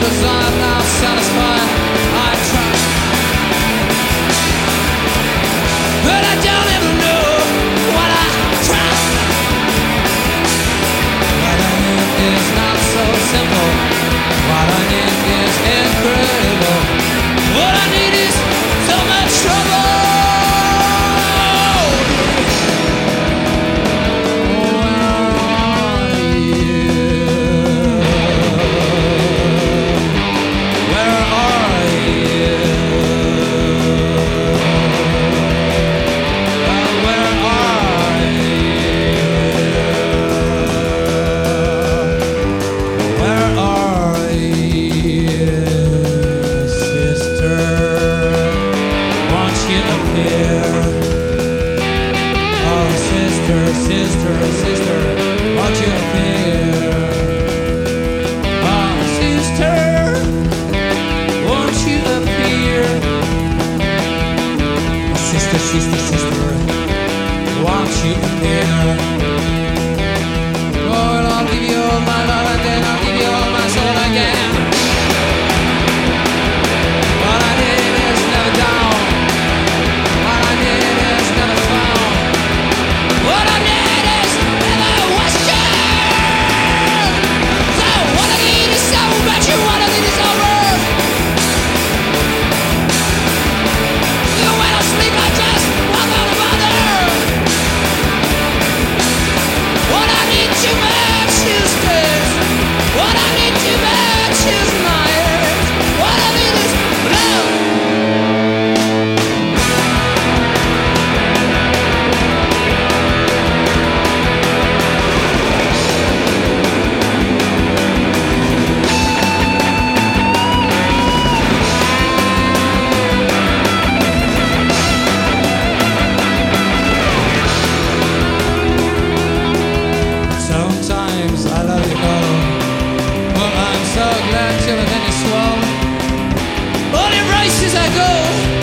'cause I'm not satisfied. I try, but I don't ever know what I try. What I need is not so simple. What I need is incredible. What I need is so much trouble. Sister, won't you appear? Oh, sister, won't you appear? Sister, won't you appear? Oh, and I'll give you all my love and then I'll give you all my soul again. What I need is never down. What I need is never found. What I need. So glad till then you swallow. But in races I go.